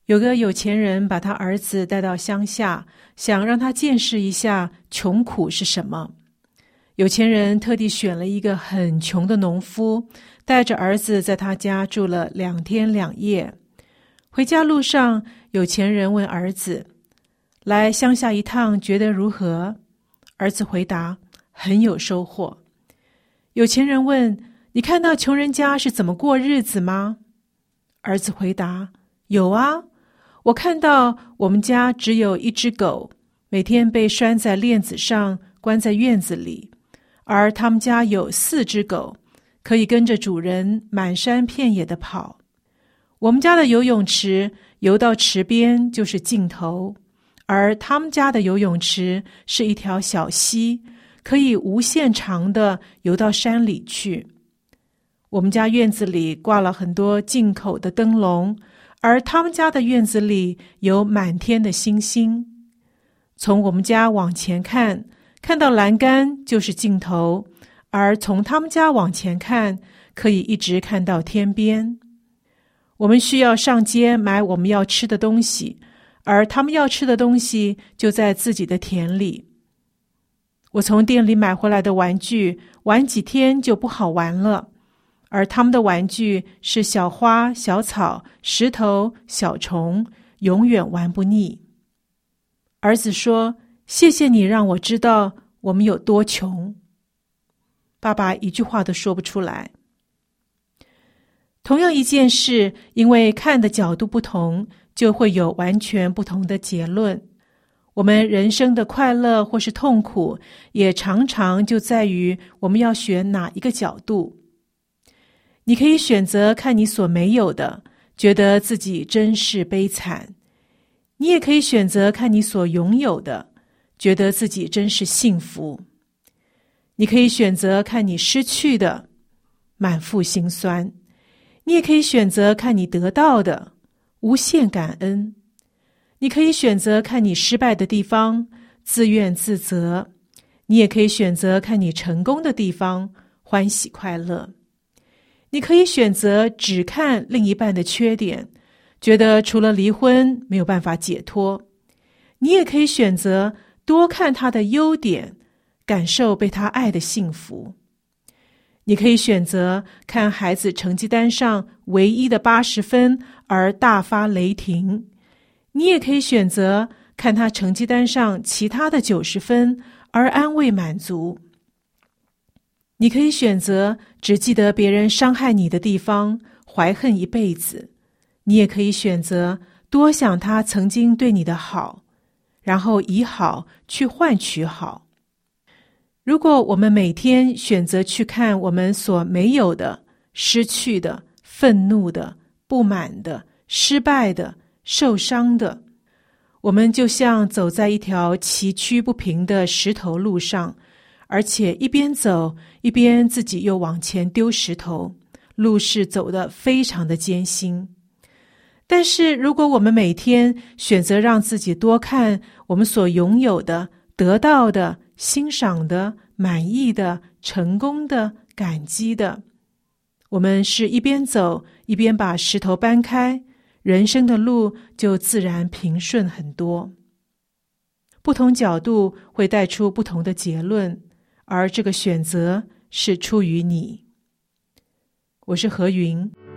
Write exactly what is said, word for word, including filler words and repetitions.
有个有钱人把他儿子带到乡下，想让他见识一下穷苦是什么。有钱人特地选了一个很穷的农夫，带着儿子在他家住了两天两夜。回家路上，有钱人问儿子：来乡下一趟觉得如何？儿子回答：很有收获。有钱人问：你看到穷人家是怎么过日子吗？儿子回答：有啊，我看到我们家只有一只狗，每天被拴在链子上，关在院子里，而他们家有四只狗，可以跟着主人满山遍野地跑。我们家的游泳池游到池边就是尽头，而他们家的游泳池是一条小溪，可以无限长的游到山里去。我们家院子里挂了很多进口的灯笼，而他们家的院子里有满天的星星。从我们家往前看，看到栏杆就是尽头，而从他们家往前看，可以一直看到天边。我们需要上街买我们要吃的东西，而他们要吃的东西就在自己的田里。我从店里买回来的玩具，玩几天就不好玩了，而他们的玩具是小花、小草、石头、小虫，永远玩不腻。儿子说：谢谢你让我知道我们有多穷。爸爸一句话都说不出来。同样一件事，因为看的角度不同，就会有完全不同的结论。我们人生的快乐或是痛苦，也常常就在于我们要选哪一个角度。你可以选择看你所没有的，觉得自己真是悲惨；你也可以选择看你所拥有的，觉得自己真是幸福。你可以选择看你失去的，满腹心酸；你也可以选择看你得到的，无限感恩。你可以选择看你失败的地方，自怨自责；你也可以选择看你成功的地方，欢喜快乐。你可以选择只看另一半的缺点，觉得除了离婚没有办法解脱；你也可以选择多看他的优点，感受被他爱的幸福。你可以选择看孩子成绩单上唯一的八十分而大发雷霆，你也可以选择看他成绩单上其他的九十分而安慰满足。你可以选择只记得别人伤害你的地方，怀恨一辈子；你也可以选择多想他曾经对你的好，然后以好去换取好。如果我们每天选择去看我们所没有的、失去的、愤怒的、不满的、失败的、受伤的，我们就像走在一条崎岖不平的石头路上，而且一边走一边自己又往前丢石头，路是走得非常的艰辛。但是如果我们每天选择让自己多看我们所拥有的、得到的、欣赏的、满意的、成功的、感激的，我们是一边走一边把石头搬开，人生的路就自然平顺很多。不同角度会带出不同的结论，而这个选择是出于你。我是何云。